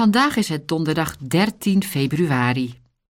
Vandaag is het donderdag 13 februari.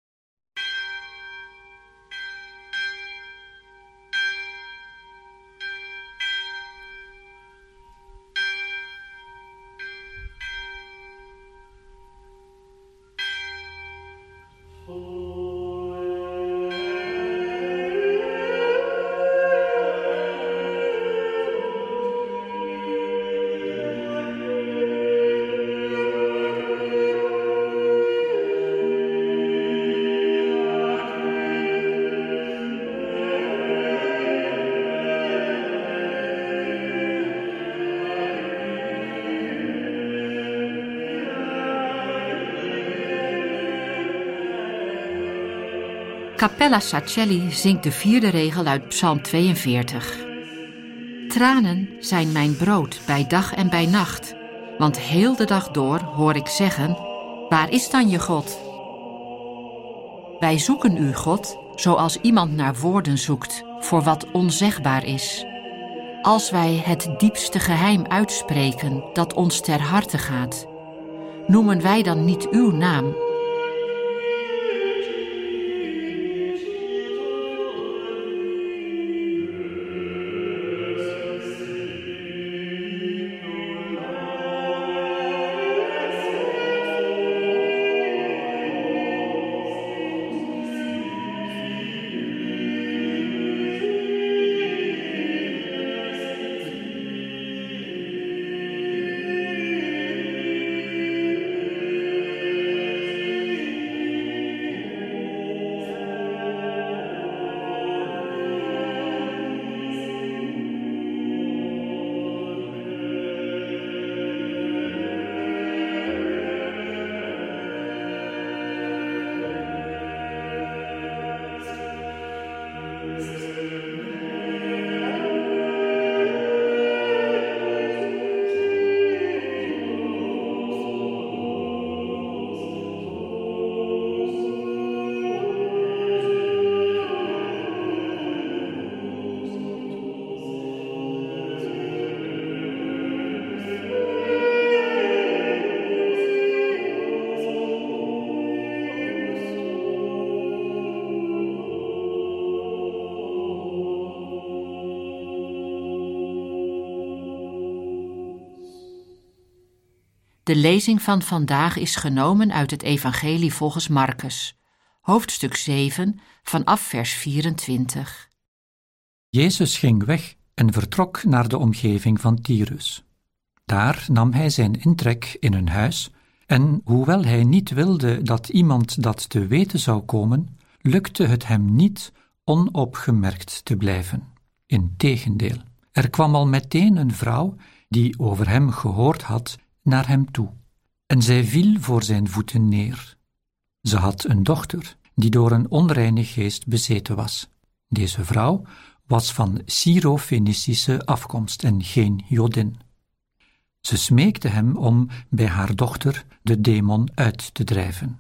Cappella Sacelli zingt de 4e regel uit Psalm 42. Tranen zijn mijn brood bij dag en bij nacht, want heel de dag door hoor ik zeggen, waar is dan je God? Wij zoeken u, God, zoals iemand naar woorden zoekt voor wat onzegbaar is. Als wij het diepste geheim uitspreken dat ons ter harte gaat, noemen wij dan niet uw naam? De lezing van vandaag is genomen uit het Evangelie volgens Marcus, hoofdstuk 7, vanaf vers 24. Jezus ging weg en vertrok naar de omgeving van Tyrus. Daar nam hij zijn intrek in een huis en, hoewel hij niet wilde dat iemand dat te weten zou komen, lukte het hem niet onopgemerkt te blijven. Integendeel, er kwam al meteen een vrouw die over hem gehoord had naar hem toe, en zij viel voor zijn voeten neer. Ze had een dochter die door een onreine geest bezeten was. Deze vrouw was van Syro-Fenicische afkomst en geen Jodin. Ze smeekte hem om bij haar dochter de demon uit te drijven.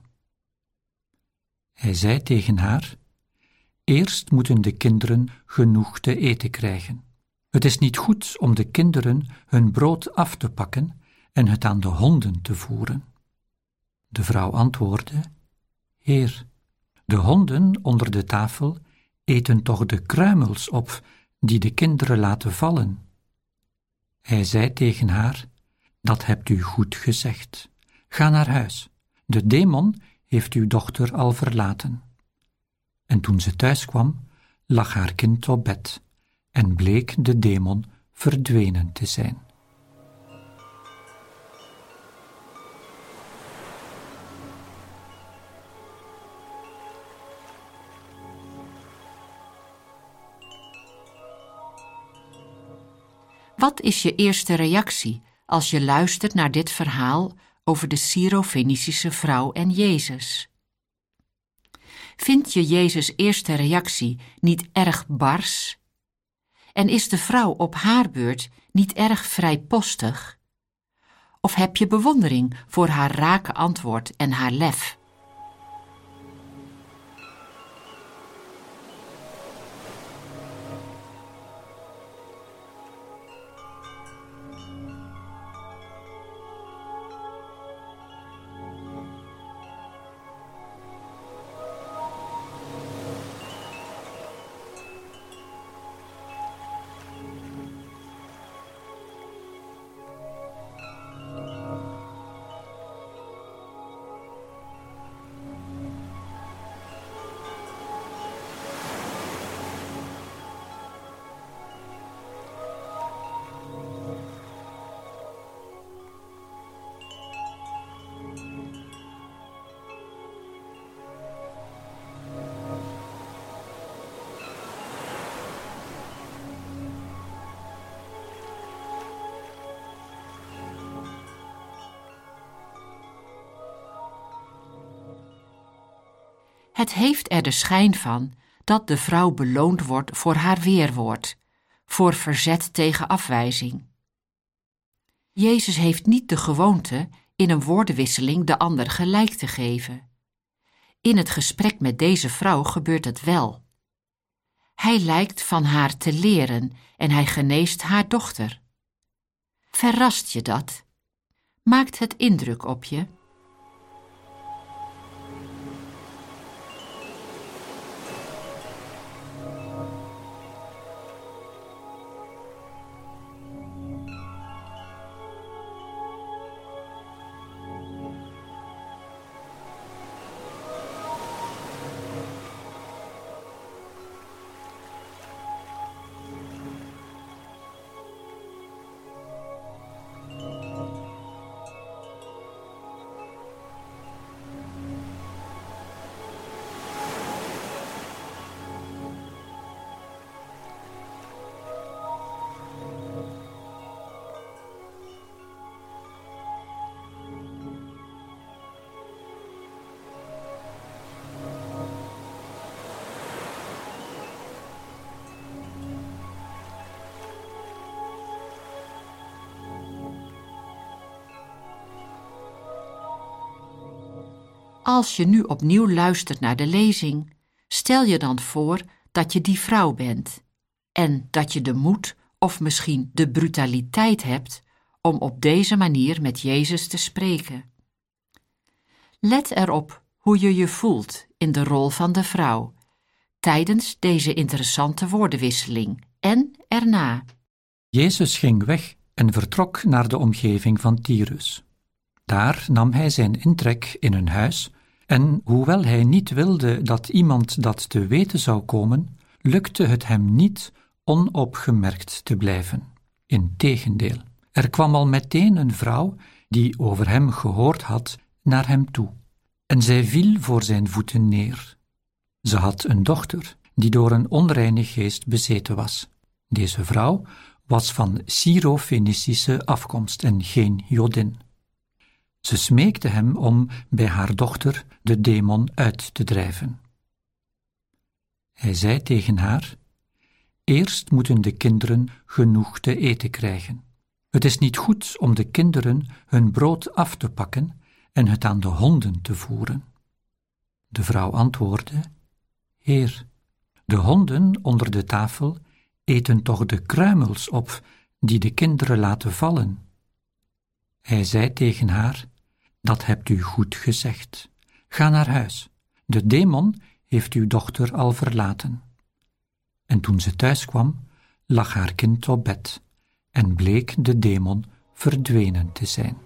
Hij zei tegen haar: eerst moeten de kinderen genoeg te eten krijgen. Het is niet goed om de kinderen hun brood af te pakken en het aan de honden te voeren. De vrouw antwoordde: Heer, de honden onder de tafel eten toch de kruimels op die de kinderen laten vallen. Hij zei tegen haar: dat hebt u goed gezegd. Ga naar huis. De demon heeft uw dochter al verlaten. En toen ze thuis kwam, lag haar kind op bed en bleek de demon verdwenen te zijn. Wat is je eerste reactie als je luistert naar dit verhaal over de Syro-Fenicische vrouw en Jezus? Vind je Jezus' eerste reactie niet erg bars? En is de vrouw op haar beurt niet erg vrijpostig? Of heb je bewondering voor haar rake antwoord en haar lef? Het heeft er de schijn van dat de vrouw beloond wordt voor haar weerwoord, voor verzet tegen afwijzing. Jezus heeft niet de gewoonte in een woordenwisseling de ander gelijk te geven. In het gesprek met deze vrouw gebeurt het wel. Hij lijkt van haar te leren en hij geneest haar dochter. Verrast je dat? Maakt het indruk op je? Als je nu opnieuw luistert naar de lezing, stel je dan voor dat je die vrouw bent en dat je de moed of misschien de brutaliteit hebt om op deze manier met Jezus te spreken. Let erop hoe je je voelt in de rol van de vrouw tijdens deze interessante woordenwisseling en erna. Jezus ging weg en vertrok naar de omgeving van Tyrus. Daar nam hij zijn intrek in een huis en, hoewel hij niet wilde dat iemand dat te weten zou komen, lukte het hem niet onopgemerkt te blijven. Integendeel, er kwam al meteen een vrouw die over hem gehoord had naar hem toe, en zij viel voor zijn voeten neer. Ze had een dochter die door een onreine geest bezeten was. Deze vrouw was van Syro-Fenicische afkomst en geen Jodin. Ze smeekte hem om bij haar dochter de demon uit te drijven. Hij zei tegen haar: eerst moeten de kinderen genoeg te eten krijgen. Het is niet goed om de kinderen hun brood af te pakken en het aan de honden te voeren. De vrouw antwoordde: Heer, de honden onder de tafel eten toch de kruimels op die de kinderen laten vallen. Hij zei tegen haar: dat hebt u goed gezegd. Ga naar huis. De demon heeft uw dochter al verlaten. En toen ze thuis kwam, lag haar kind op bed en bleek de demon verdwenen te zijn.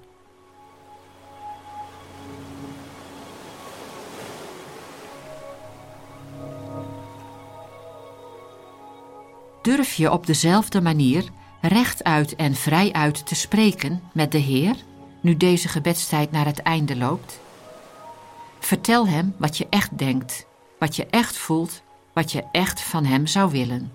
Durf je op dezelfde manier rechtuit en vrijuit te spreken met de Heer, nu deze gebedstijd naar het einde loopt? Vertel hem wat je echt denkt, wat je echt voelt, wat je echt van hem zou willen.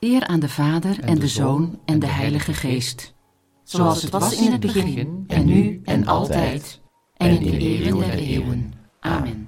Eer aan de Vader en de Zoon en de Heilige Geest. Zoals het was in het begin, en nu en altijd, en in de eeuwen der eeuwen. Amen.